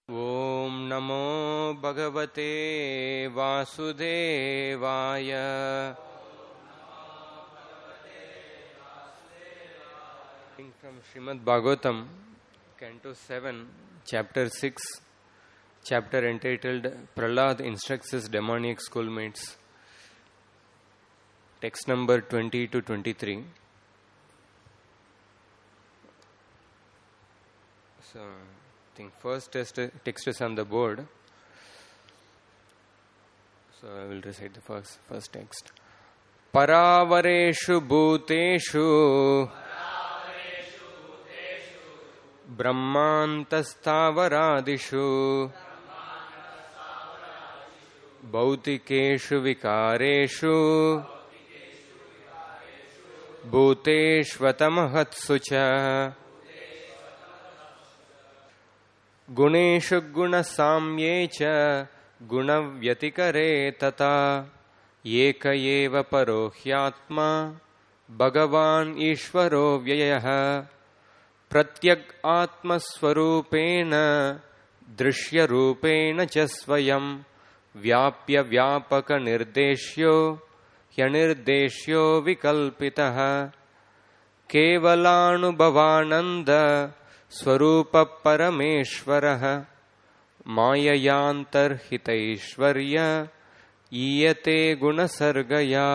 Om Namo Bhagavate Vasudevaya. From Srimad Bhagavatam, Canto 7, Chapter 6, chapter entitled Prahlad Instructs His Demoniac Schoolmates. Text number 20 to 23. So, I think first text is on the board. So I will recite the first text. Paravareshu bhuteshu brahmantastavarādishu bhautikeshu vikareshu bhuteshvatamahatsucha गुणेषु गुणसाम्ये च गुणव्यतिकरे तथा एक एव परो ह्यात्मा भगवान् ईश्वरो व्ययः प्रत्यग् आत्मस्वरूपेण दृश्यरूपेण च स्वयं व्याप्य व्यापकनिर्देश्यो ह्यनिर्देश्यो विकल्पितः केवलानुभवानन्द स्वरूप परमेश्वरः माययांतर्हितैश्वर्य ईयते गुणसर्गया.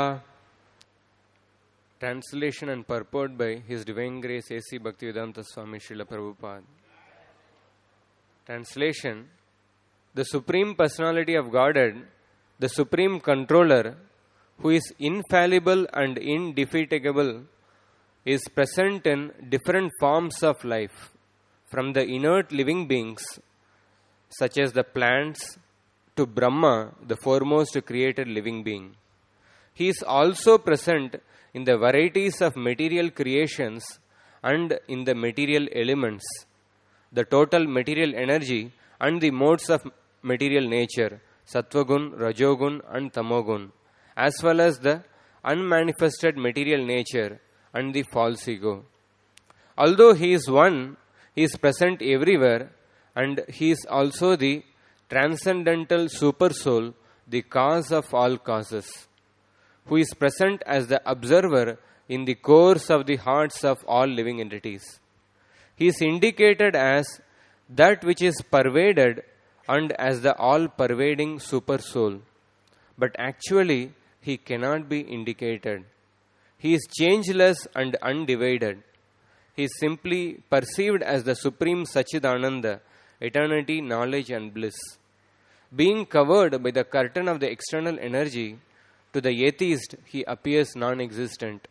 Translation and purport by His Divine Grace A.C. Bhaktivedanta Swami Srila Prabhupada. Translation: The Supreme Personality of Godhead, the Supreme Controller, who is infallible and indefatigable, is present in different forms of life, from the inert living beings, such as the plants, to Brahma, the foremost created living being. He is also present in the varieties of material creations and in the material elements, the total material energy and the modes of material nature, Sattvagun, Rajogun and Tamogun, as well as the unmanifested material nature and the false ego. Although He is one, He is present everywhere, and He is also the transcendental super soul, the cause of all causes, who is present as the observer in the cores of the hearts of all living entities. He is indicated as that which is pervaded and as the all-pervading super soul. But actually, He cannot be indicated. He is changeless and undivided. He is simply perceived as the Supreme Satchidananda, eternity, knowledge and bliss. Being covered by the curtain of the external energy, to the atheist He appears non-existent.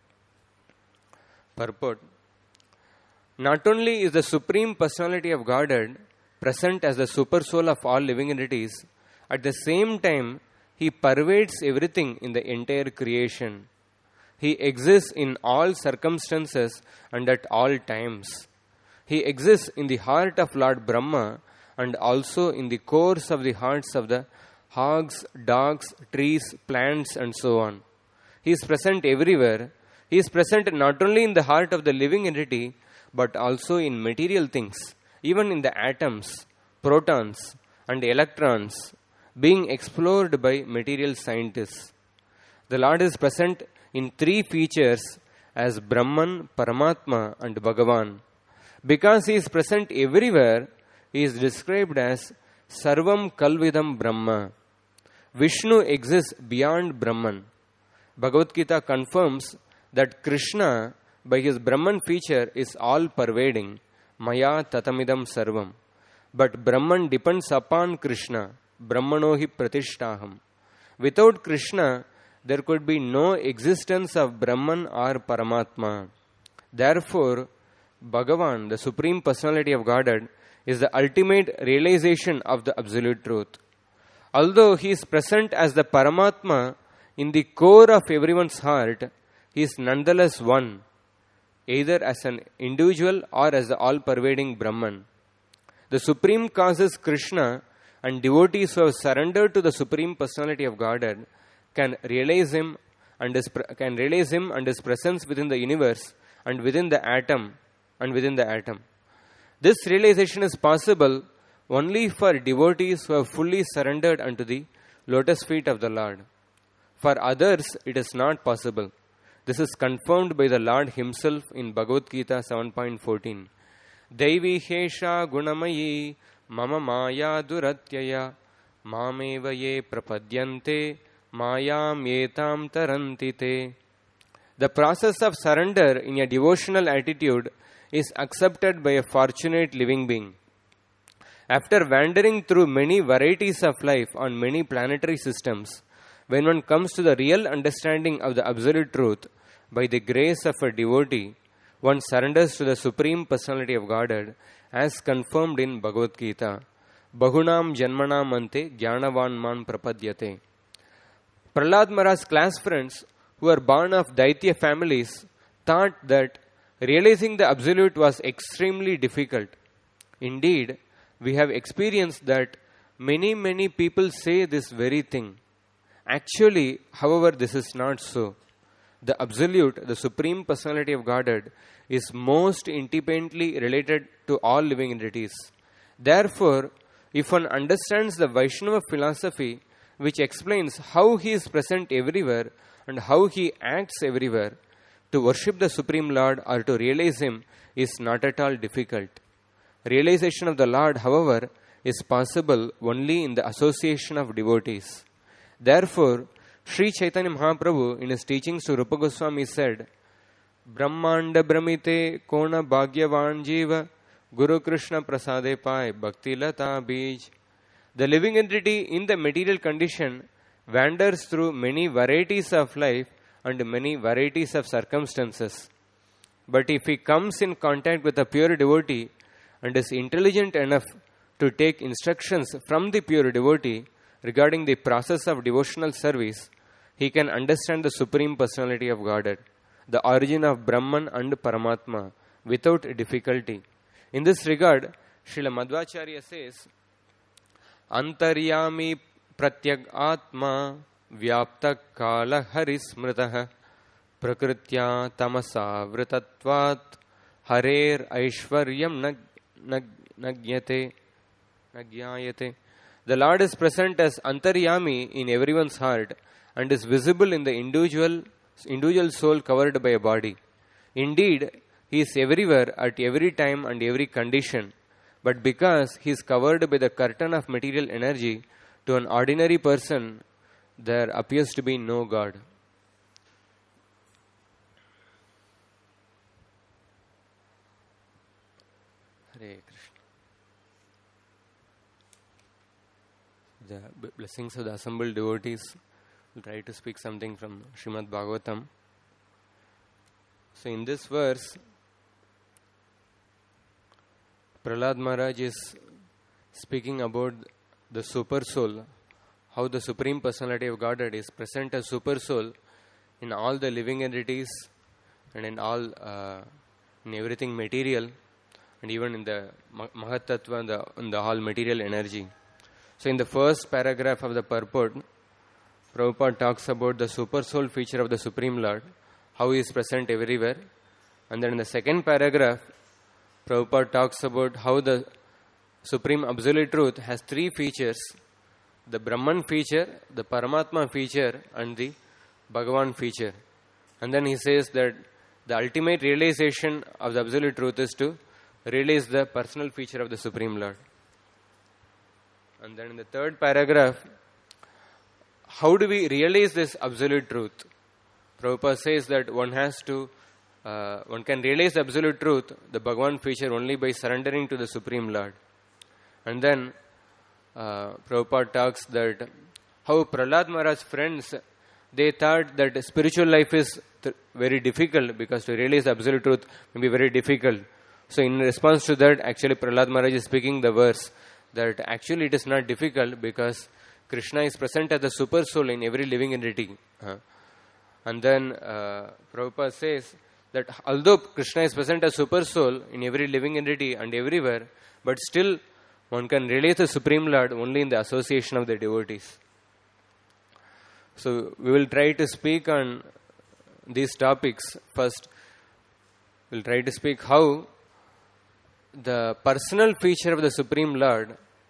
Purport: Not only is the Supreme Personality of Godhead present as the super soul of all living entities, at the same time He pervades everything in the entire creation. He exists in all circumstances and at all times. He exists in the heart of Lord Brahma and also in the cores of the hearts of the hogs, dogs, trees, plants and so on. He is present everywhere. He is present not only in the heart of the living entity but also in material things, even in the atoms, protons and electrons being explored by material scientists. The Lord is present in three features as Brahman, Paramatma and Bhagavan. Because He is present everywhere, He is described as Sarvam Kalvidam Brahma. Vishnu exists beyond Brahman. Bhagavad Gita confirms that Krishna, by His Brahman feature, is all-pervading, Maya Tatamidam Sarvam. But Brahman depends upon Krishna, Brahmanohi Pratishtaham. Without Krishna, there could be no existence of Brahman or Paramatma. Therefore, Bhagavan, the Supreme Personality of Godhead, is the ultimate realization of the Absolute Truth. Although He is present as the Paramatma in the core of everyone's heart, He is nonetheless one, either as an individual or as the all-pervading Brahman. The Supreme Causes Krishna and devotees who have surrendered to the Supreme Personality of Godhead can realize Him and His presence within the universe and within the atom. This realization is possible only for devotees who have fully surrendered unto the lotus feet of the Lord. For others, it is not possible. This is confirmed by the Lord Himself in Bhagavad Gita 7.14. Daivi hesha gunamayi mama maya duratyaya mameva ye prapadyante mayam yetam tarantite. The process of surrender in a devotional attitude is accepted by a fortunate living being. After wandering through many varieties of life on many planetary systems, when one comes to the real understanding of the absolute truth by the grace of a devotee, one surrenders to the Supreme Personality of Godhead as confirmed in Bhagavad Gita. Bahunam janmanam ante jnanavan man prapadyate. Prahlad Maharaj's class friends who were born of Daitya families thought that realizing the absolute was extremely difficult. Indeed, we have experienced that many people say this very thing. Actually, however, this is not so. The Absolute, the Supreme Personality of Godhead, is most intimately related to all living entities. Therefore, if one understands the Vaishnava philosophy, which explains how He is present everywhere and how He acts everywhere, to worship the Supreme Lord or to realize Him is not at all difficult. Realization of the Lord, however, is possible only in the association of devotees. Therefore, Sri Chaitanya Mahaprabhu in his teachings to Rupa Goswami said, Brahmanda Brahmite Kona Bhagyavan Jiva Guru Krishna Prasade Pai Bhakti Lata Bij. The living entity in the material condition wanders through many varieties of life and many varieties of circumstances. But if he comes in contact with a pure devotee and is intelligent enough to take instructions from the pure devotee regarding the process of devotional service, he can understand the Supreme Personality of Godhead, the origin of Brahman and Paramatma, without difficulty. In this regard, Srila Madhvacharya says, Antaryami pratyag atma vyapta kala harismritaha prakritya tamasa vritatvat harer aishwaryam nagyate. The Lord is present as Antaryami in everyone's heart and is visible in the individual soul covered by a body. Indeed, He is everywhere at every time and every condition, but because He is covered by the curtain of material energy, to an ordinary person, there appears to be no God. Hare Krishna. The blessings of the assembled devotees. We'll try to speak something from Srimad Bhagavatam. So in this verse, Prahlad Maharaj is speaking about the super soul, how the Supreme Personality of Godhead is present as super soul in all the living entities and in all in everything material, and even in the Mahat Tattva and the all material energy. So in the first paragraph of the purport, Prabhupada talks about the super soul feature of the Supreme Lord, how He is present everywhere. And then in the second paragraph, Prabhupada talks about how the Supreme Absolute Truth has three features: the Brahman feature, the Paramatma feature, and the Bhagavan feature. And then he says that the ultimate realization of the Absolute Truth is to realize the personal feature of the Supreme Lord. And then in the third paragraph, how do we realize this Absolute Truth? Prabhupada says that one can realize the Absolute Truth, the Bhagavan feature, only by surrendering to the Supreme Lord. And then Prabhupada talks that how Prahlad Maharaj's friends, they thought that spiritual life is very difficult because to realize the Absolute Truth may be very difficult. So in response to that, actually Prahlad Maharaj is speaking the verse that actually it is not difficult because Krishna is present as the super soul in every living entity. And then Prabhupada says that although Krishna is present as super soul in every living entity and everywhere, but still one can realize the Supreme Lord only in the association of the devotees. So we will try to speak on these topics. First, we will try to speak how the personal feature of the Supreme Lord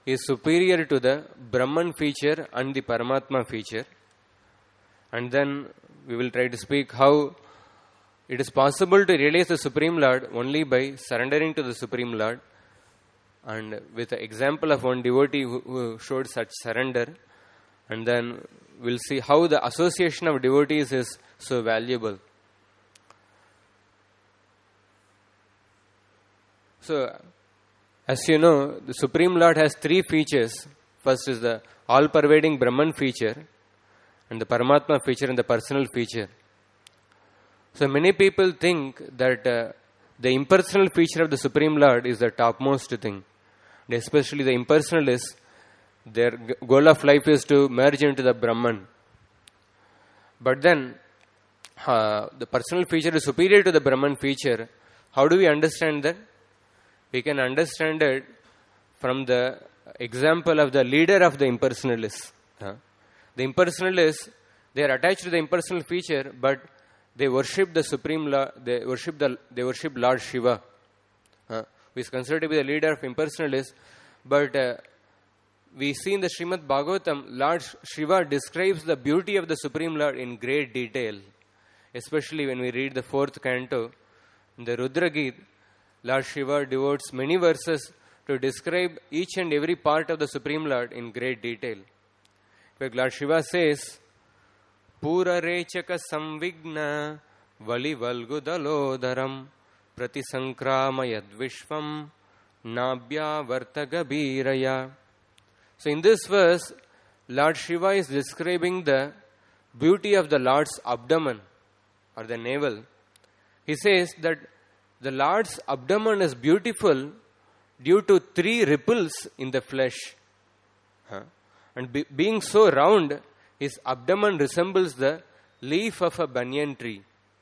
is superior to the Brahman feature and the Paramatma feature. And then we will try to speak how it is possible to realize the Supreme Lord only by surrendering to the Supreme Lord. And with the example of one devotee who showed such surrender, and then we'll see how the association of devotees is so valuable. So, as you know, the Supreme Lord has three features. First is the all-pervading Brahman feature, and the Paramatma feature, and the personal feature. So many people think that the impersonal feature of the Supreme Lord is the topmost thing. And especially the impersonalists, their goal of life is to merge into the Brahman. But then, the personal feature is superior to the Brahman feature. How do we understand that? We can understand it from the example of the leader of the impersonalists. The impersonalists, they are attached to the impersonal feature, but they worship the Supreme Lord. They worship Lord Shiva, who is considered to be the leader of impersonalists. But we see in the Srimad Bhagavatam, Lord Shiva describes the beauty of the Supreme Lord in great detail. Especially when we read the 4th canto, in the Rudra Geet, Lord Shiva devotes many verses to describe each and every part of the Supreme Lord in great detail. In fact, Lord Shiva says, Pura rechaka samvigna vali valgudalodaram pratisankramayad vishvam nabhya vartagabiraya. So in this verse, Lord Shiva is describing the beauty of the Lord's abdomen or the navel. He says that the Lord's abdomen is beautiful due to 3 ripples in the flesh. And being so round, his abdomen resembles the leaf of a banyan tree.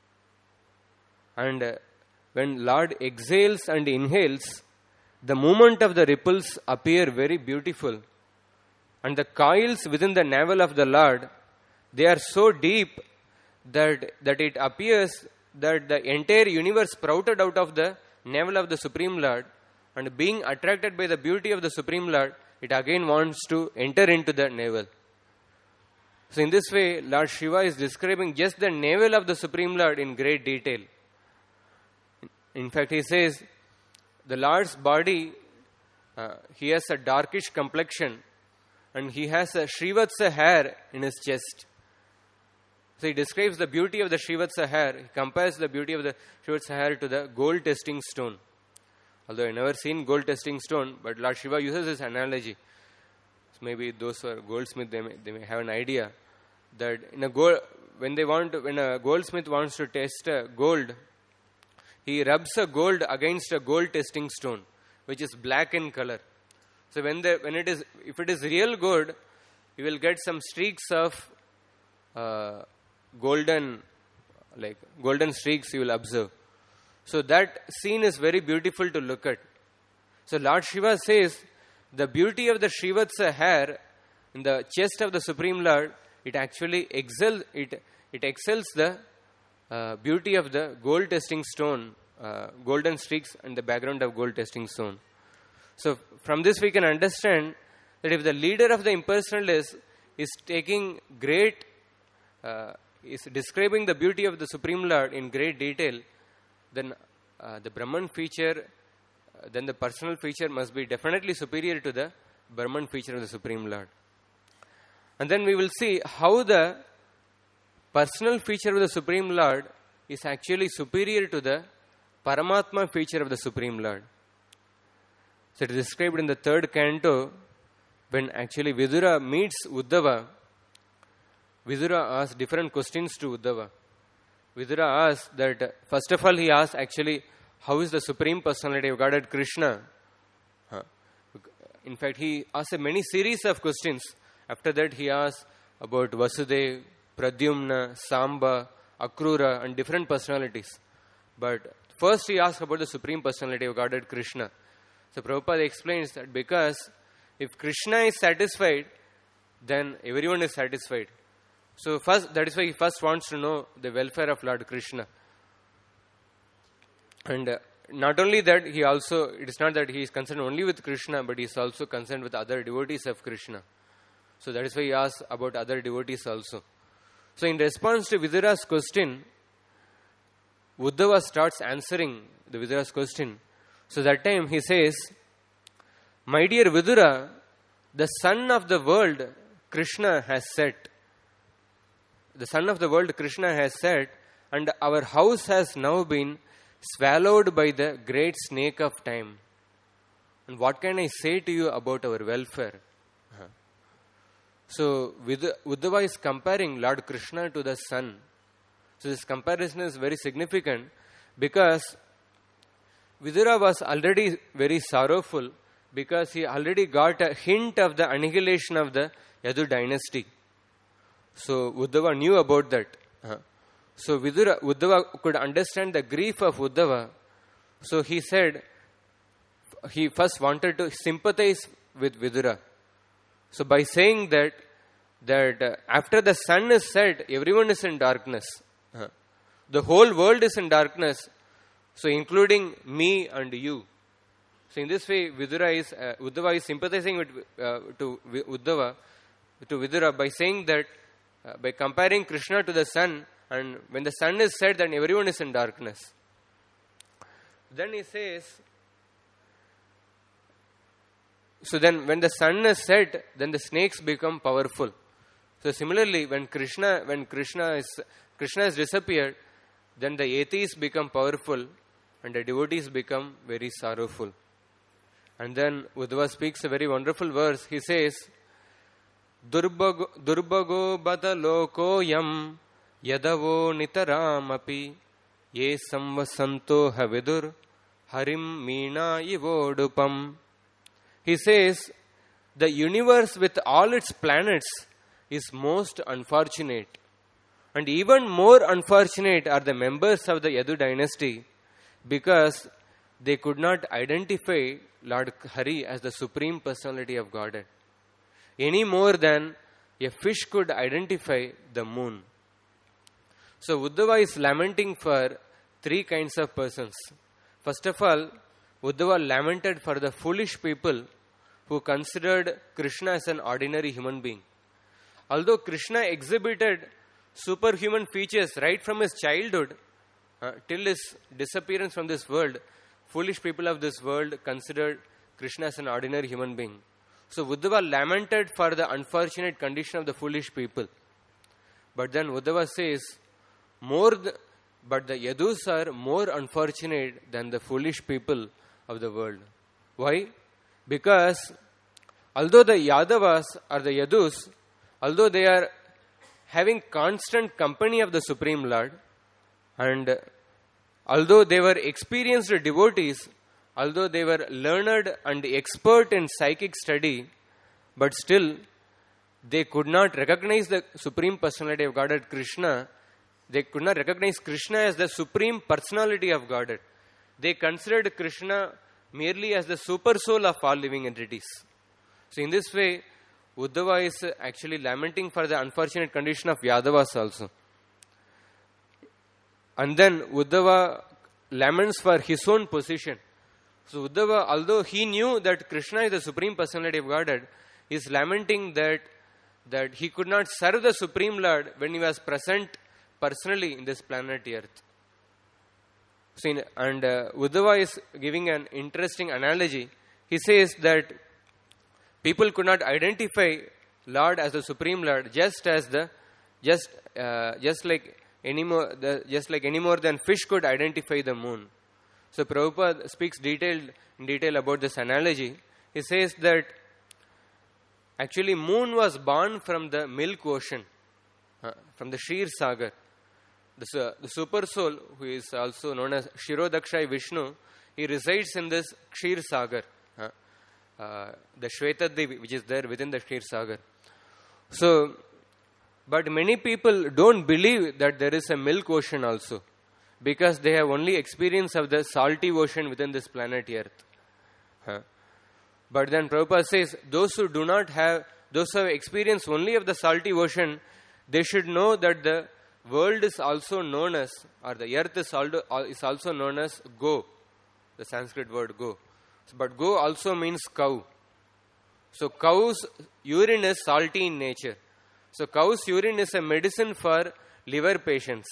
And when Lord exhales and inhales, the movement of the ripples appear very beautiful. And the coils within the navel of the Lord, they are so deep that it appears that the entire universe sprouted out of the navel of the Supreme Lord, and being attracted by the beauty of the Supreme Lord, it again wants to enter into the navel. So in this way, Lord Shiva is describing just the navel of the Supreme Lord in great detail. In fact, he says, the Lord's body, he has a darkish complexion, and he has a Srivatsa hair in his chest. So he describes the beauty of the Srivatsa hair. He compares the beauty of the Srivatsa hair to the gold testing stone. Although I never seen gold testing stone, but Lord Shiva uses this analogy. So maybe those who are goldsmith, they may have an idea that when a goldsmith wants to test gold, he rubs a gold against a gold testing stone, which is black in color. So if it is real gold, you will get some streaks of golden streaks you will observe. So that scene is very beautiful to look at. So Lord Shiva says, the beauty of the Srivatsa hair in the chest of the Supreme Lord, it actually excels the beauty of the gold testing stone, golden streaks and the background of gold testing stone. So from this we can understand that if the leader of the impersonalist is describing the beauty of the Supreme Lord in great detail, then the Brahman feature, then the personal feature must be definitely superior to the Brahman feature of the Supreme Lord. And then we will see how the personal feature of the Supreme Lord is actually superior to the Paramatma feature of the Supreme Lord. So it is described in the 3rd canto, when actually Vidura meets Uddhava. Vidura asks different questions to Uddhava. Vidura asks that, first of all, he asks actually, how is the Supreme Personality of Godhead Krishna? In fact, he asks a many series of questions. After that, he asks about Vasudeva, Pradyumna, Samba, Akrura, and different personalities. But first, he asks about the Supreme Personality of Godhead Krishna. So Prabhupada explains that because if Krishna is satisfied, then everyone is satisfied. So that is why he first wants to know the welfare of Lord Krishna. And not only that, it is not that he is concerned only with Krishna, but he is also concerned with other devotees of Krishna. So that is why he asks about other devotees also. So in response to Vidura's question, Uddhava starts answering the Vidura's question. So that time he says, "My dear Vidura, the sun of the world Krishna has set. The sun of the world Krishna has set, and our house has now been swallowed by the great snake of time. And what can I say to you about our welfare?" So Uddhava is comparing Lord Krishna to the sun. So this comparison is very significant because Vidura was already very sorrowful because he already got a hint of the annihilation of the Yadu dynasty. So Uddhava knew about that. So Uddhava could understand the grief of Uddhava. So he said, he first wanted to sympathize with Vidura. So by saying that after the sun is set, everyone is in darkness. The whole world is in darkness. So including me and you. So in this way, Uddhava is sympathizing with Vidura by saying that, by comparing Krishna to the sun, and when the sun is set, then everyone is in darkness. Then he says, so then when the sun is set, then the snakes become powerful. So similarly, when Krishna has disappeared, then the atheists become powerful and the devotees become very sorrowful. And then Uddhava speaks a very wonderful verse. He says, Durbago bata loko yam yadavo nitaramapi ye samvasanto havidur harim meena ivodupam. He says, the universe with all its planets is most unfortunate. And even more unfortunate are the members of the Yadu dynasty because they could not identify Lord Hari as the Supreme Personality of Godhead any more than a fish could identify the moon. So Uddhava is lamenting for three kinds of persons. First of all, Uddhava lamented for the foolish people who considered Krishna as an ordinary human being. Although Krishna exhibited superhuman features right from his childhood till his disappearance from this world, foolish people of this world considered Krishna as an ordinary human being. So Uddhava lamented for the unfortunate condition of the foolish people. But then Uddhava says, but the Yadus are more unfortunate than the foolish people of the world. Why? Because although the Yadavas or the Yadus, although they are having constant company of the Supreme Lord, and although they were experienced devotees, although they were learned and expert in psychic study, but still they could not recognize the Supreme Personality of Godhead, Krishna. They could not recognize Krishna as the Supreme Personality of Godhead. They considered Krishna merely as the super soul of all living entities. So in this way, Uddhava is actually lamenting for the unfortunate condition of Yadavas also. And then Uddhava laments for his own position. So Uddhava, although he knew that Krishna is the Supreme Personality of Godhead, is lamenting that he could not serve the Supreme Lord when he was present personally in this planet Earth. So Uddhava is giving an interesting analogy. He says that people could not identify Lord as the Supreme Lord just like any more than fish could identify the moon. So Prabhupada speaks in detail about this analogy. He says that actually moon was born from the milk ocean, from the Kshir Sagar. The super soul, who is also known as Shirodakshai Vishnu, he resides in this Kshir Sagar, the Shvetadevi, which is there within the Kshir Sagar. So, but many people don't believe that there is a milk ocean also, because they have only experience of the salty ocean within this planet Earth. But then Prabhupada says, those who have experience only of the salty ocean, they should know that the world is also known as, or the earth is also known as Go. the Sanskrit word go. But go also means cow. So cow's urine is salty in nature. So cow's urine is a medicine for liver patients.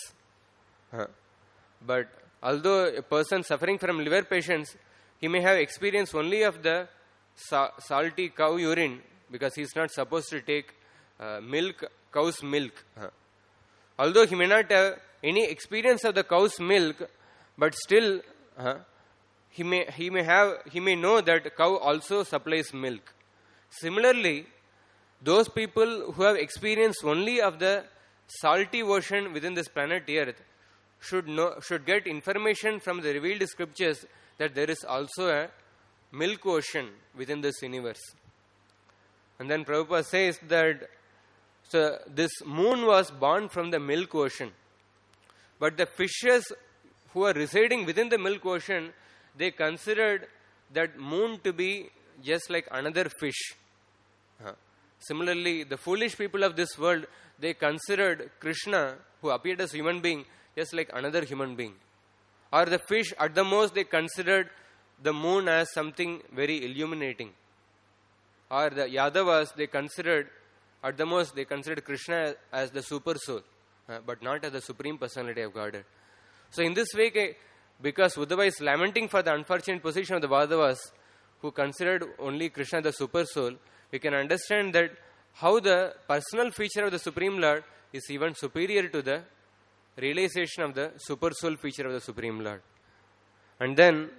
But although a person suffering from liver patients, he may have experience only of the salty cow urine because he is not supposed to take cow's milk. Although he may not have any experience of the cow's milk, but still he may know that cow also supplies milk. Similarly, those people who have experience only of the salty ocean within this planet Earth should get information from the revealed scriptures that there is also a milk ocean within this universe. And then Prabhupada says that this moon was born from the milk ocean. But the fishes who are residing within the milk ocean, they considered that moon to be just like another fish. Similarly, the foolish people of this world, they considered Krishna, who appeared as a human being, just like another human being. Or the fish, at the most, they considered the moon as something very illuminating. Or the Yadavas, at the most, they considered Krishna as the super soul, but not as the Supreme Personality of Godhead. So in this way, because Uddhava is lamenting for the unfortunate position of the Vadavas, who considered only Krishna the super soul, we can understand that how the personal feature of the Supreme Lord is even superior to the realization of the super soul feature of the Supreme Lord. And then,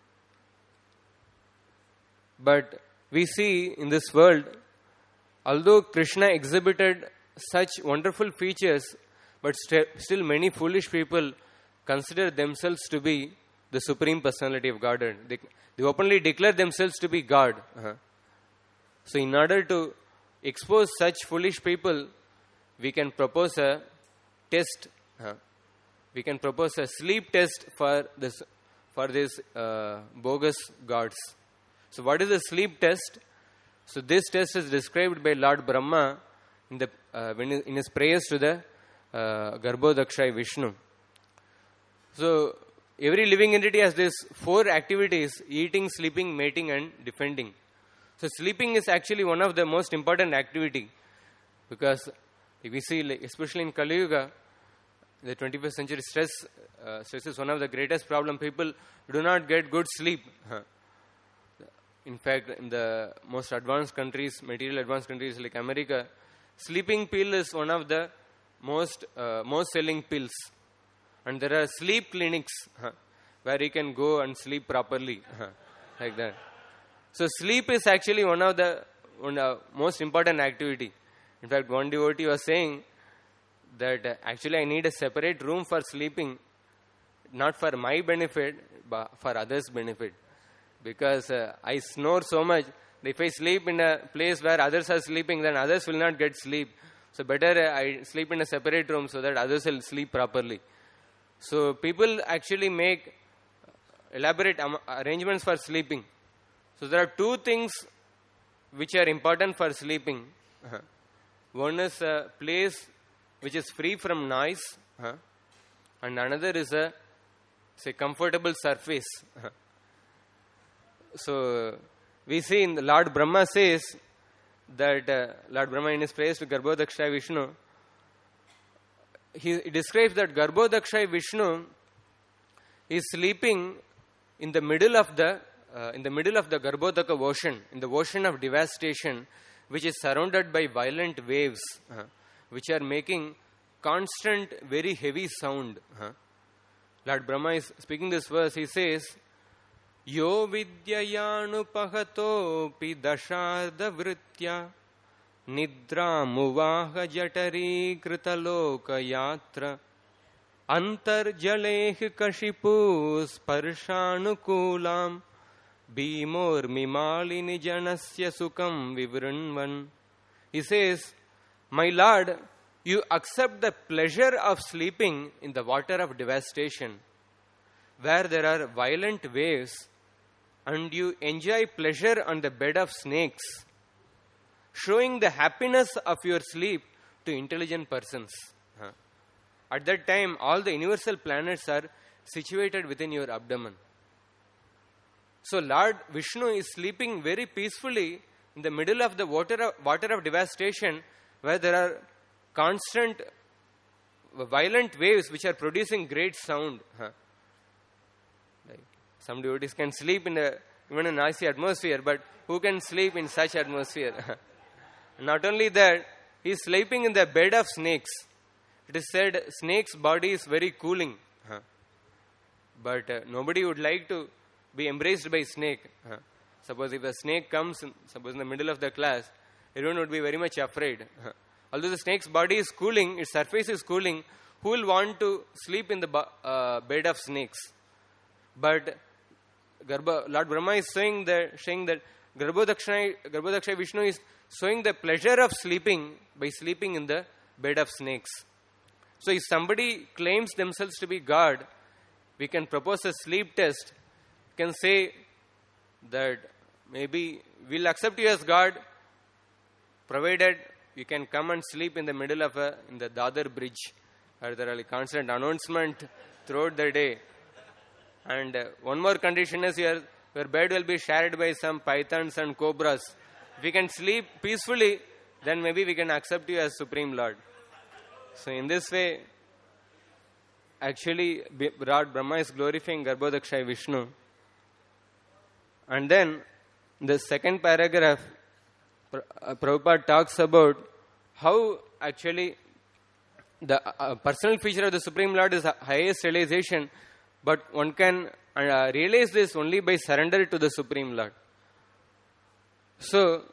but we see in this world, although Krishna exhibited such wonderful features, but still many foolish people consider themselves to be the Supreme Personality of Godhead. They openly declare themselves to be God. So in order to expose such foolish people, we can propose a test. We can propose a sleep test for these bogus gods. So what is the sleep test? So this test is described by Lord Brahma in his prayers to the Garbhodakshai Vishnu. So every living entity has these 4 activities: eating, sleeping, mating and defending. So sleeping is actually one of the most important activity, because if we see, especially in Kali Yuga, the 21st century stress is one of the greatest problem. People do not get good sleep. In fact, in the most advanced countries, material advanced countries like America, sleeping pill is one of the most selling pills. And there are sleep clinics where you can go and sleep properly, like that. So sleep is actually one of the most important activity. In fact, one devotee was saying that actually I need a separate room for sleeping, not for my benefit, but for others' benefit. Because I snore so much, if I sleep in a place where others are sleeping, then others will not get sleep. So better I sleep in a separate room so that others will sleep properly. So people actually make elaborate arrangements for sleeping. So there are 2 things which are important for sleeping. One is a place which is free from noise, and another is a comfortable surface. So we see in Lord Brahma says that Lord Brahma in his prayers to Garbhodakshai Vishnu, he describes that Garbhodakshai Vishnu is sleeping in the middle of the Garbhodaka ocean, in the ocean of devastation, which is surrounded by violent waves, which are making constant, very heavy sound. Lord Brahma is speaking this verse. He says, Yo vidyayanu pahatopi dasharda vritya nidra muvaha jatari kritaloka yatra antarjaleh kashipu sparshanukulam bhimor mimalini janasya sukam vivrinvan. He says, my Lord, you accept the pleasure of sleeping in the water of devastation, where there are violent waves, and you enjoy pleasure on the bed of snakes, showing the happiness of your sleep to intelligent persons. At that time, all the universal planets are situated within your abdomen. So Lord Vishnu is sleeping very peacefully in the middle of the water of devastation, where there are constant violent waves which are producing great sound. Like some devotees can sleep in even a noisy atmosphere, but who can sleep in such atmosphere? Not only that, he is sleeping in the bed of snakes. It is said snake's body is very cooling. But nobody would like to be embraced by snake. Suppose if a snake comes, suppose in the middle of the class, everyone would be very much afraid. Although the snake's body is cooling, its surface is cooling, who will want to sleep in the bed of snakes? But Lord Brahma is saying that Garbhodaksha Vishnu is showing the pleasure of sleeping by sleeping in the bed of snakes. So if somebody claims themselves to be God, we can propose a sleep test. We can say that maybe we'll accept you as God, provided you can come and sleep in the middle of in the Dadar bridge, where there are constant announcement throughout the day. And one more condition is your bed will be shared by some pythons and cobras. If you can sleep peacefully, then maybe we can accept you as Supreme Lord. So in this way, actually, Lord Brahma is glorifying Garbhodaksha Vishnu. And then, the second paragraph, Prabhupada talks about how actually the personal feature of the Supreme Lord is the highest realization, but one can realize this only by surrender to the Supreme Lord. So,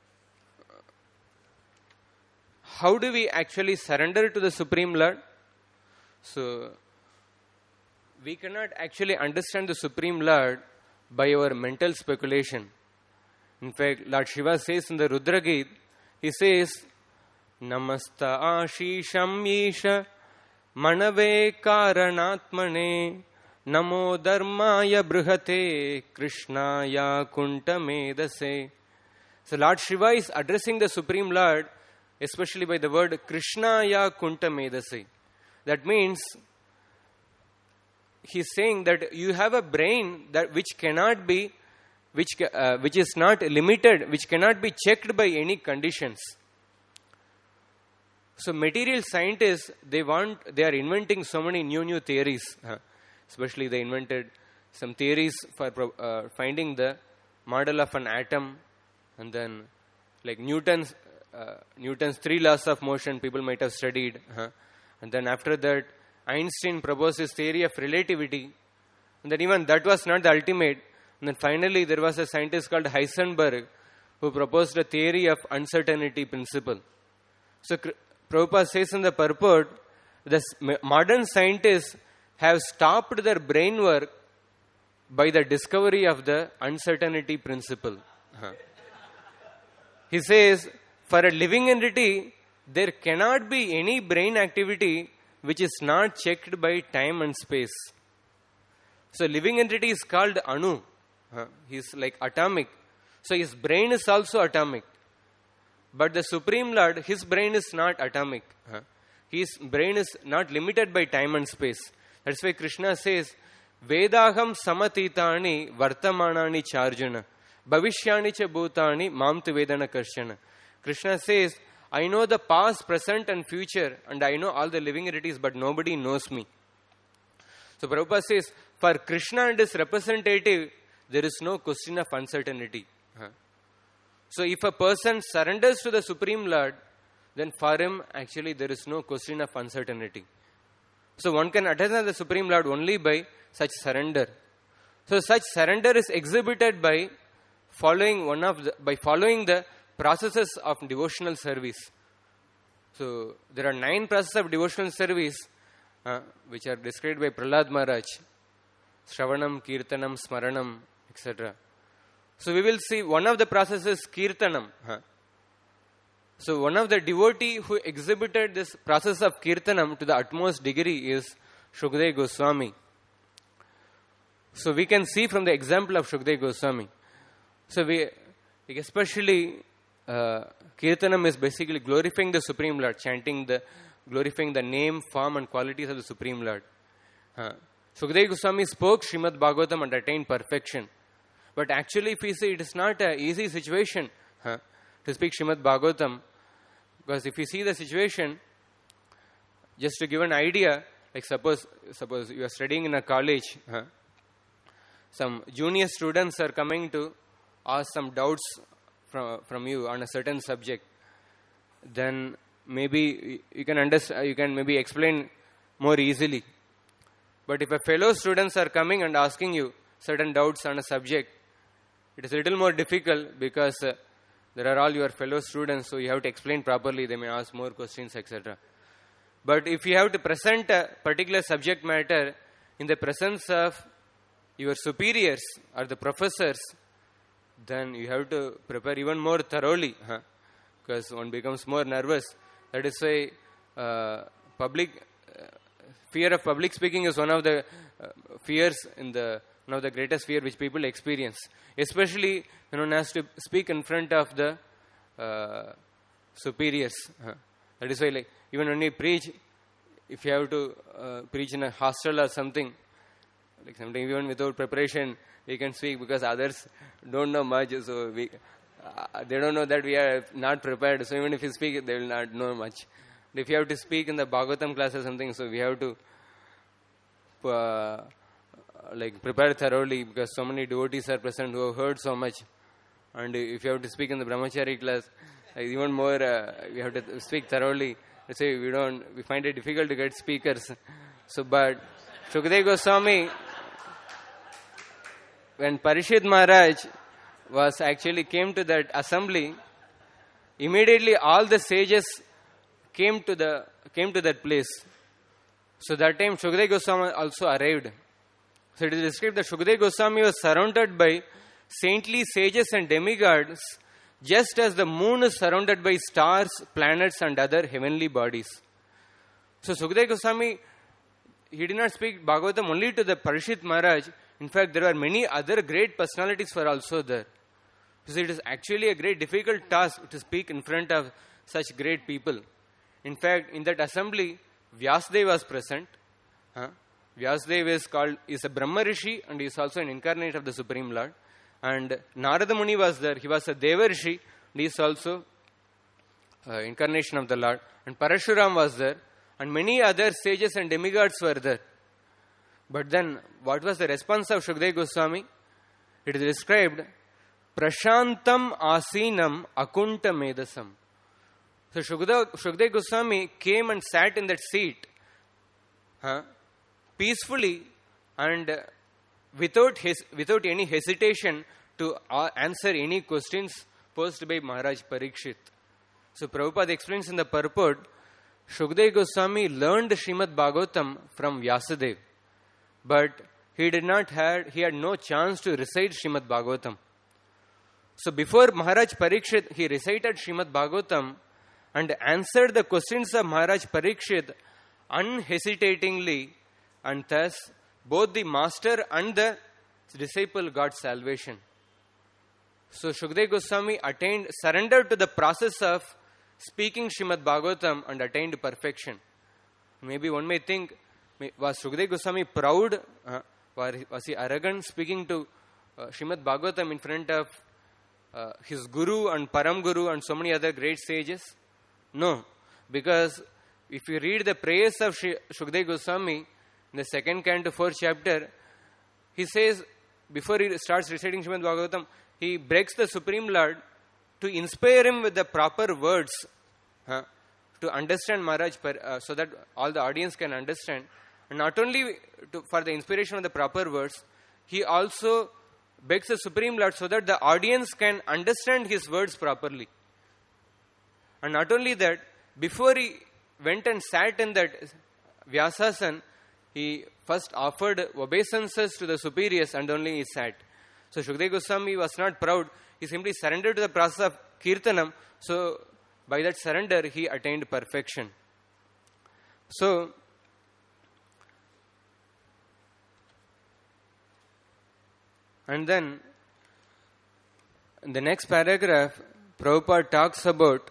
how do we actually surrender to the Supreme Lord? So, we cannot actually understand the Supreme Lord by our mental speculation. In fact, Lord Shiva says in the Rudra Geet, he says, Namasta Ashisham Isha Manave Karanatmane Namo Dharmaya Brihate Krishnaya Kuntamedase. So Lord Shiva is addressing the Supreme Lord, especially by the word Krishnaya Kuntamedase. That means he is saying that you have a brain that which is not limited, which cannot be checked by any conditions. So material scientists, they are inventing so many new theories. Especially they invented some theories for finding the model of an atom, and then like Newton's 3 laws of motion people might have studied. And then after that, Einstein proposed his theory of relativity, and then even that was not the ultimate. And then finally there was a scientist called Heisenberg who proposed a theory of uncertainty principle. So Prabhupada says in the purport, the modern scientists have stopped their brain work by the discovery of the uncertainty principle. He says, for a living entity, there cannot be any brain activity which is not checked by time and space. So living entity is called Anu. He is like atomic. So his brain is also atomic. But the Supreme Lord, his brain is not atomic. His brain is not limited by time and space. That's why Krishna says, Vedaham samatitani vartamanani charjuna bhavishyani cha bhutani mamtu vedana karshana. Krishna says, I know the past, present and future, and I know all the living entities, but nobody knows me. So Prabhupada says, for Krishna and his representative, there is no question of uncertainty. So if a person surrenders to the Supreme Lord, then for him actually there is no question of uncertainty. So one can understand the Supreme Lord only by such surrender. So such surrender is exhibited by following the processes of devotional service. So there are 9 processes of devotional service which are described by Prahlad Maharaj. Shravanam, Kirtanam, Smaranam, etc. So we will see one of the processes Kirtanam. So one of the devotee who exhibited this process of Kirtanam to the utmost degree is Shukdev Goswami. So we can see from the example of Shukdev Goswami. So we especially Kirtanam is basically glorifying the Supreme Lord, glorifying the name, form and qualities of the Supreme Lord. Shukdev Goswami spoke Srimad Bhagavatam and attained perfection. But actually, if we see, it is not an easy situation to speak Srimad Bhagavatam. Because if you see the situation, just to give an idea, like suppose you are studying in a college, some junior students are coming to ask some doubts from you on a certain subject. Then maybe you can understand, you can maybe explain more easily. But if a fellow students are coming and asking you certain doubts on a subject, it is a little more difficult because there are all your fellow students, so you have to explain properly. They may ask more questions, etc. But if you have to present a particular subject matter in the presence of your superiors or the professors, then you have to prepare even more thoroughly, because one becomes more nervous. That is why fear of public speaking is one of the fears one of the greatest fear which people experience. Especially when one has to speak in front of the superiors. That is why, like, even when you preach, if you have to preach in a hostel or something, like sometimes even without preparation, we can speak because others don't know much, so they don't know that we are not prepared. So even if you speak, they will not know much. If you have to speak in the Bhagavatam class or something, so we have to prepare thoroughly because so many devotees are present who have heard so much. And if you have to speak in the Brahmachari class, even more, we have to speak thoroughly. Let's say we find it difficult to get speakers. So, but Shukadeva Goswami, when Parishit Maharaj came to that assembly, immediately all the sages came to that place. So that time Shukadeva Goswami also arrived. So it is described that Shukadeva Goswami was surrounded by saintly sages and demigods, just as the moon is surrounded by stars, planets and other heavenly bodies. So Shukadeva Goswami, he did not speak Bhagavatam only to the Parishit Maharaj. In fact, there were many other great personalities were also there. So it is actually a great difficult task to speak in front of such great people. In fact, in that assembly, Vyasadeva was present. Vyasadeva is a Brahma Rishi and he is also an incarnate of the Supreme Lord. And Narada Muni was there. He was a Deva Rishi and he is also incarnation of the Lord. And Parashuram was there. And many other sages and demigods were there. But then, what was the response of Shukadeva Goswami? It is described, Prashantam Asinam Akunta Medasam. So Shukadeva Goswami came and sat in that seat peacefully and without any hesitation to answer any questions posed by Maharaj Parikshit. So Prabhupada explains in the purport, Shukadeva Goswami learned Srimad Bhagavatam from Vyasadeva, but he had no chance to recite Srimad Bhagavatam. So before Maharaj Parikshit, he recited Srimad Bhagavatam and answered the questions of Maharaj Parikshit unhesitatingly, and thus both the master and the disciple got salvation. So Shukadeva Goswami surrendered to the process of speaking Srimad Bhagavatam and attained perfection. Maybe one may think, was Shukadeva Goswami proud? Was he arrogant speaking to Srimad Bhagavatam in front of his Guru and Param Guru and so many other great sages? No, because if you read the prayers of Shukadeva Goswami in the 2nd canto 4th chapter, he says, before he starts reciting Srimad Bhagavatam, he begs the Supreme Lord to inspire him with the proper words to understand Maharaj, so that all the audience can understand. And not only for the inspiration of the proper words, he also begs the Supreme Lord so that the audience can understand his words properly. And not only that, before he went and sat in that Vyasasan, he first offered obeisances to the superiors and only he sat. So Shukadeva Goswami was not proud. He simply surrendered to the process of Kirtanam. So by that surrender, he attained perfection. So, and then in the next paragraph, Prabhupada talks about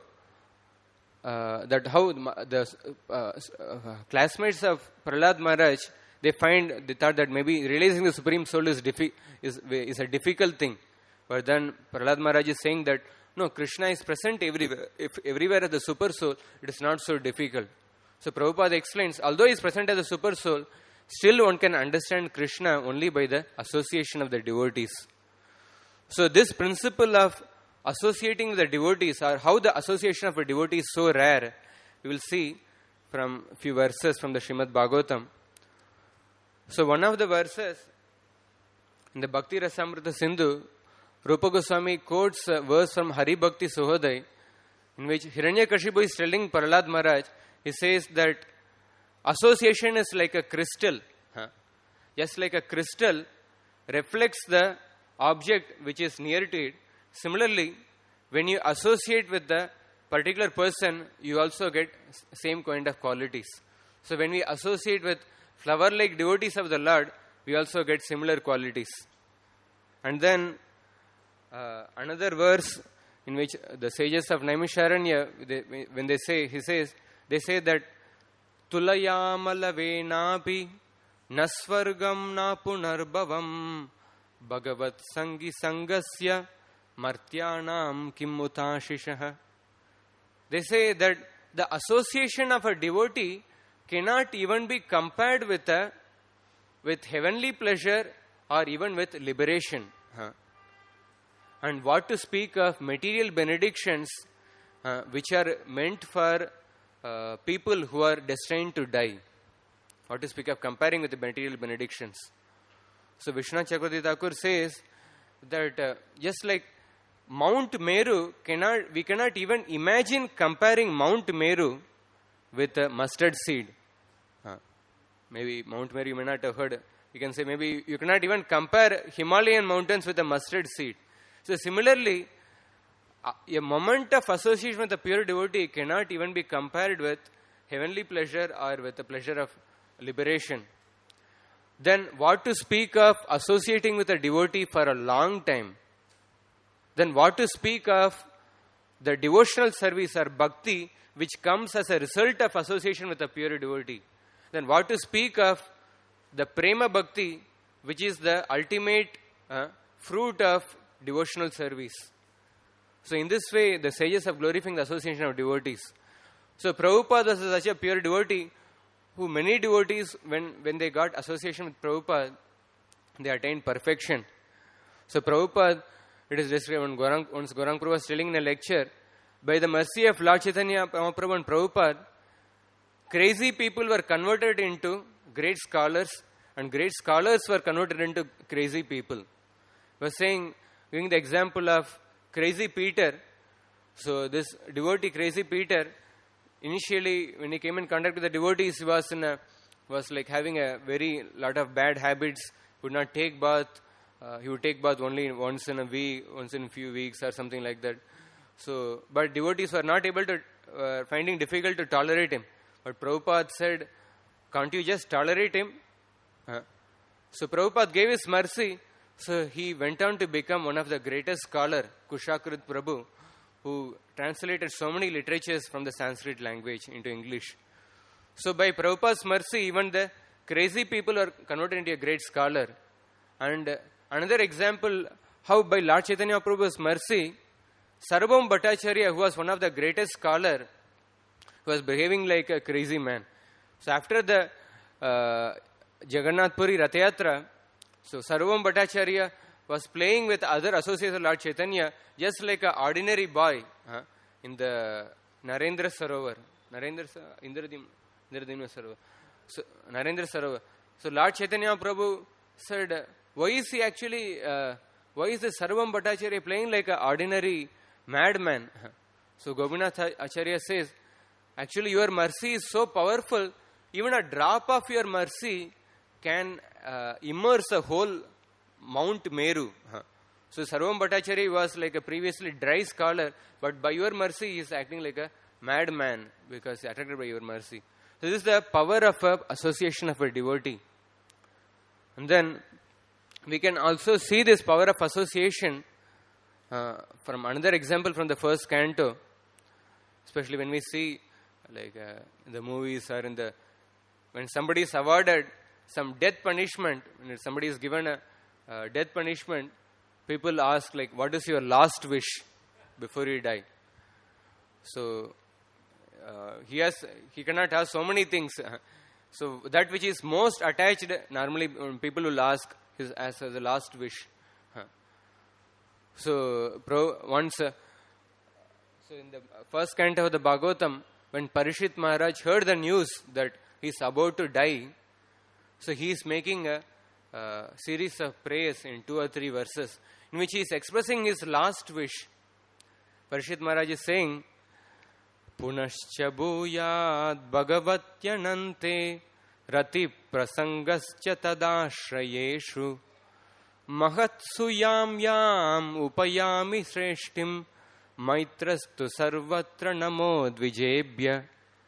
that how the classmates of Prahlad Maharaj, they thought that maybe realizing the Supreme Soul is a difficult thing. But then Prahlad Maharaj is saying that, no, Krishna is present everywhere. If everywhere as the Super Soul, it is not so difficult. So Prabhupada explains, although he is present as a Super Soul, still one can understand Krishna only by the association of the devotees. So this principle of associating with the devotees, or how the association of a devotee is so rare, we will see from a few verses from the Srimad Bhagavatam. So one of the verses in the Bhakti Rasamrita Sindhu, Rupa Goswami quotes a verse from Hari Bhakti Suhodai, in which Hiranyakashipu is telling Prahlad Maharaj, he says that association is like a crystal. Just like a crystal reflects the object which is near to it. Similarly, when you associate with the particular person, you also get same kind of qualities. So when we associate with flower-like devotees of the Lord, we also get similar qualities. And then another verse in which the sages of Naimisharanya, they say that Tulayamala venapi nasvargam na punarbhavam bhagavat sangi sangasya martyanam kimutashishaha. They say that the association of a devotee cannot even be compared with heavenly pleasure or even with liberation. And what to speak of material benedictions which are meant for people who are destined to die. What to speak of comparing with the material benedictions. So Vishwanath Chakravarti Thakur says that just like Mount Meru, we cannot even imagine comparing Mount Meru with a mustard seed. Maybe Mount Meru you may not have heard. You can say maybe you cannot even compare Himalayan mountains with a mustard seed. So similarly, a moment of association with a pure devotee cannot even be compared with heavenly pleasure or with the pleasure of liberation. Then what to speak of associating with a devotee for a long time? Then what to speak of the devotional service or bhakti which comes as a result of association with a pure devotee? Then what to speak of the prema bhakti which is the ultimate fruit of devotional service? So in this way, the sages are glorifying the association of devotees. So Prabhupada was such a pure devotee who many devotees, when they got association with Prabhupada, they attained perfection. So Prabhupada, it is described once Gauranga Prabhu was telling in a lecture, by the mercy of Lord Chaitanya Mahaprabhu and Prabhupada, crazy people were converted into great scholars and great scholars were converted into crazy people. He was saying, giving the example of Crazy Peter. So this devotee Crazy Peter, initially when he came in contact with the devotees, he was like having a very lot of bad habits. Would not take bath. He would take bath only once in a week, once in a few weeks or something like that. So, but devotees were not able to, finding difficult to tolerate him. But Prabhupada said, can't you just tolerate him? So Prabhupada gave his mercy. So he went on to become one of the greatest scholar, Kushakrit Prabhu, who translated so many literatures from the Sanskrit language into English. So by Prabhupada's mercy, even the crazy people are converted into a great scholar. And another example, how by Lord Chaitanya Prabhu's mercy, Sarvabhauma Bhattacharya, who was one of the greatest scholar, was behaving like a crazy man. So after the Jagannath Puri Rath Yatra, so Sarvabhauma Bhattacharya was playing with other associates of Lord Chaitanya just like an ordinary boy in the Narendra Sarovar. Indradimna Sarovar. So, Narendra Sarovar. So Lord Chaitanya Prabhu said, why is the Sarvabhauma Bhattacharya playing like an ordinary madman? So Gopinath Acharya says, actually your mercy is so powerful, even a drop of your mercy can immerse a whole Mount Meru. So Sarvabhauma Bhattacharya was like a previously dry scholar, but by your mercy he is acting like a madman because he is attracted by your mercy. So this is the power of association of a devotee. And then we can also see this power of association from another example from the first canto, especially when we see like in the movies or when somebody is awarded some death punishment, when somebody is given a death punishment, people ask like, what is your last wish before you die? So he cannot have so many things. So that which is most attached, normally people will ask is as the last wish. So once, so in the first canto of the Bhagavatam, when Parishit Maharaj heard the news that he is about to die, so he is making a series of prayers in 2 or 3 verses, in which he is expressing his last wish. Parishit Maharaj is saying, Punascha bhuyat bhagavatyanante rati prasangascha tadashrayeshu mahatsu yam upayami shreshtim maitrastu sarvatra namo dvijebhya.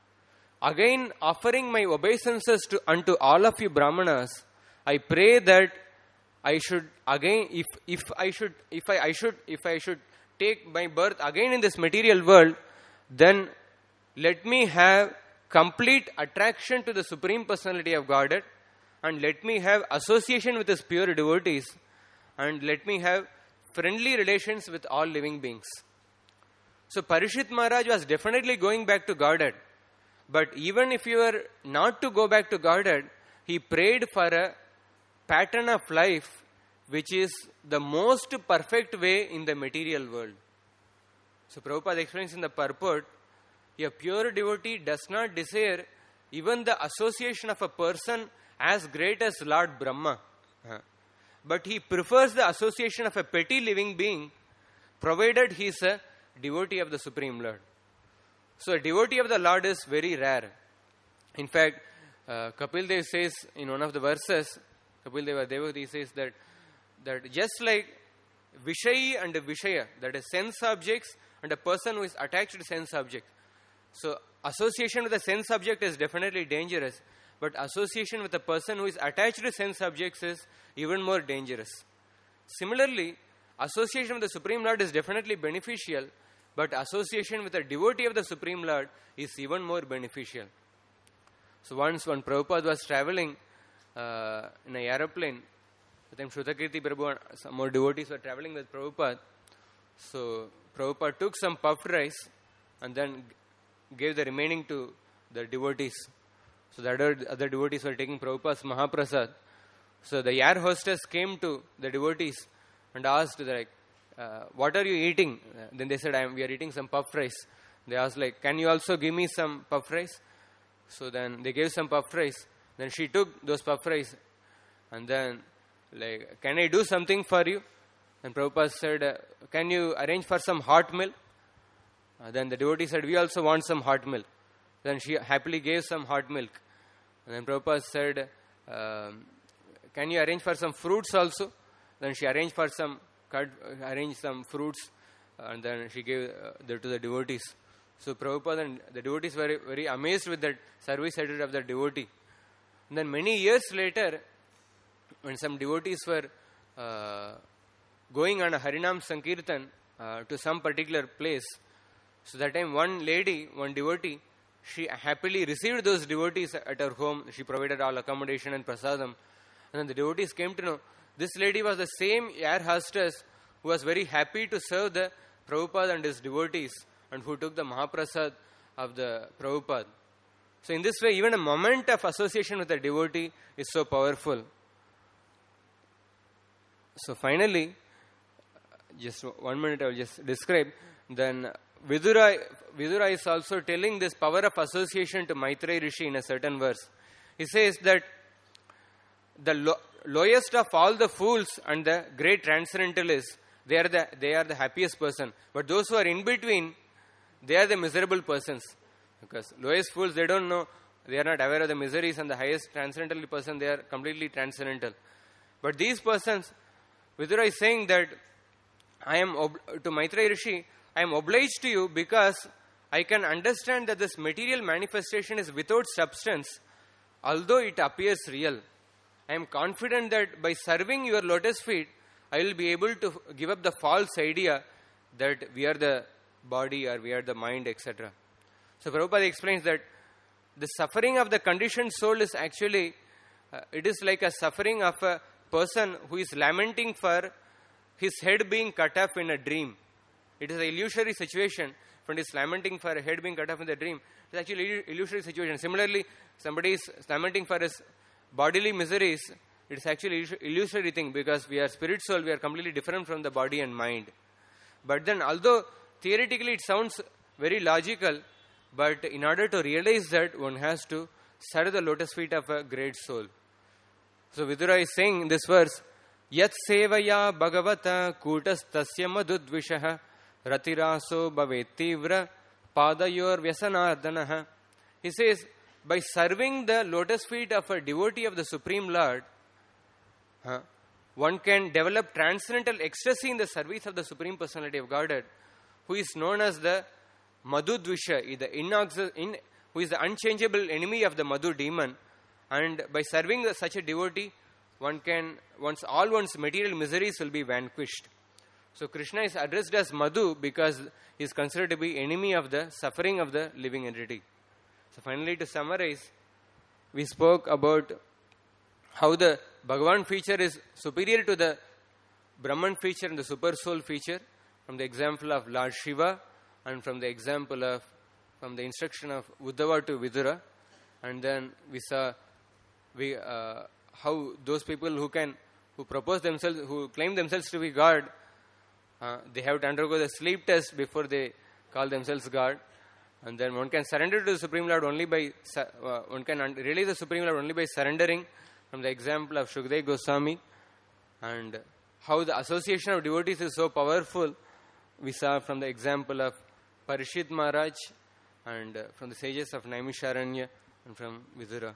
Again, offering my obeisances unto all of you Brahmanas, I pray that I should again, if I should take my birth again in this material world, then let me have complete attraction to the Supreme Personality of Godhead, and let me have association with His pure devotees, and let me have friendly relations with all living beings. So Parishit Maharaj was definitely going back to Godhead. But even if you were not to go back to Godhead, he prayed for a pattern of life which is the most perfect way in the material world. So Prabhupada explains in the purport, a pure devotee does not desire even the association of a person as great as Lord Brahma. But he prefers the association of a petty living being, provided he is a devotee of the Supreme Lord. So a devotee of the Lord is very rare. In fact, Kapil Dev says in one of the verses, Kapil Deva Devotee says that just like Vishayi and Vishaya, that is sense objects, and a person who is attached to sense objects. So association with a sense object is definitely dangerous, but association with a person who is attached to sense objects is even more dangerous. Similarly, association with the Supreme Lord is definitely beneficial, but association with a devotee of the Supreme Lord is even more beneficial. So once when Prabhupada was traveling in an aeroplane, with him Shrutakirti Prabhu and some more devotees were traveling with Prabhupada. So Prabhupada took some puffed rice and then gave the remaining to the devotees. So the other devotees were taking Prabhupada's Mahaprasad. So the air hostess came to the devotees and asked, like, what are you eating? Then they said, we are eating some puffed rice. They asked, like, can you also give me some puffed rice? So then they gave some puffed rice. Then she took those puffed rice and then, like, can I do something for you? And Prabhupada said, can you arrange for some hot milk? Then the devotee said, we also want some hot milk. Then she happily gave some hot milk. And then Prabhupada said, can you arrange for some fruits also? Then she arranged some fruits, and then she gave to the devotees. So Prabhupada and the devotees were very amazed with that service attitude of the devotee. And then many years later, when some devotees were going on a Harinam Sankirtan to some particular place, so that time one devotee, she happily received those devotees at her home. She provided all accommodation and prasadam. And then the devotees came to know this lady was the same air hostess who was very happy to serve the Prabhupada and his devotees, and who took the Mahaprasad of the Prabhupada. So in this way, even a moment of association with a devotee is so powerful. So finally, just 1 minute I will just describe. Then Vidura is also telling this power of association to Maitreya Rishi in a certain verse. He says that the lowest of all the fools and the great transcendentalists, they are the happiest person. But those who are in between, they are the miserable persons. Because lowest fools, they don't know, they are not aware of the miseries, and the highest transcendental person, they are completely transcendental. But these persons, Vidura is saying that to Maitreya Rishi, I am obliged to you because I can understand that this material manifestation is without substance, although it appears real. I am confident that by serving your lotus feet, I will be able to give up the false idea that we are the body or we are the mind, etc. So Prabhupada explains that the suffering of the conditioned soul is actually It is like a suffering of a person who is lamenting for his head being cut off in a dream. It is an illusory situation. When he is lamenting for a head being cut off in the dream, it is actually an illusory situation. Similarly, somebody is lamenting for his bodily miseries. It is actually an illusory thing, because we are spirit soul, we are completely different from the body and mind. But then, although theoretically it sounds very logical, but in order to realize that, one has to sit at the lotus feet of a great soul. So Vidura is saying in this verse, Yat sevaya bhagavata kutas tasya madhudvishaha ratiraso bhavetivra padayor vyasanardanaha. He says, by serving the lotus feet of a devotee of the Supreme Lord, one can develop transcendental ecstasy in the service of the Supreme Personality of Godhead, who is known as the Madhudvisha, who is the unchangeable enemy of the Madhu demon. And by serving such a devotee, all one's material miseries will be vanquished. So Krishna is addressed as Madhu because he is considered to be enemy of the suffering of the living entity. So finally, to summarize, we spoke about how the Bhagavan feature is superior to the Brahman feature and the Super Soul feature, from the example of Lord Shiva and from the instruction of Uddhava to Vidura. And then we saw how those people who claim themselves to be God, they have to undergo the sleep test before they call themselves God. And then one can surrender to the Supreme Lord only by realize the Supreme Lord only by surrendering, from the example of Shukdev Goswami. And how the association of devotees is so powerful, we saw from the example of Parishit Maharaj and from the sages of Naimisharanya and from Vidura.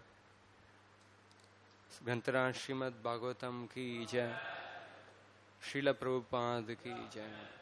Grantara Srimad Bhagavatam ki jai, Srila Prabhupada ki jai.